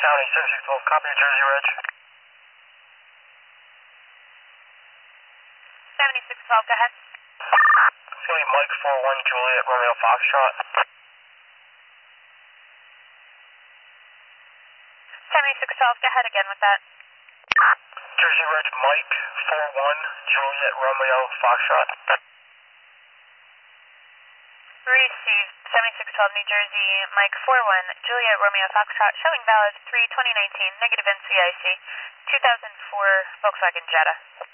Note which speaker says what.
Speaker 1: County, 7612, copy New Jersey Reg.
Speaker 2: 7612, go ahead.
Speaker 1: It's going to be Mike 41 Juliet Romeo Foxtrot.
Speaker 2: 7612, go ahead again with that.
Speaker 1: Jersey Reg, Mike 41 Juliet Romeo Foxtrot.
Speaker 2: Received 7612 New Jersey, Mike 41 Juliet Romeo Foxtrot, showing valid 3/2019, negative NCIC, 2004 Volkswagen Jetta.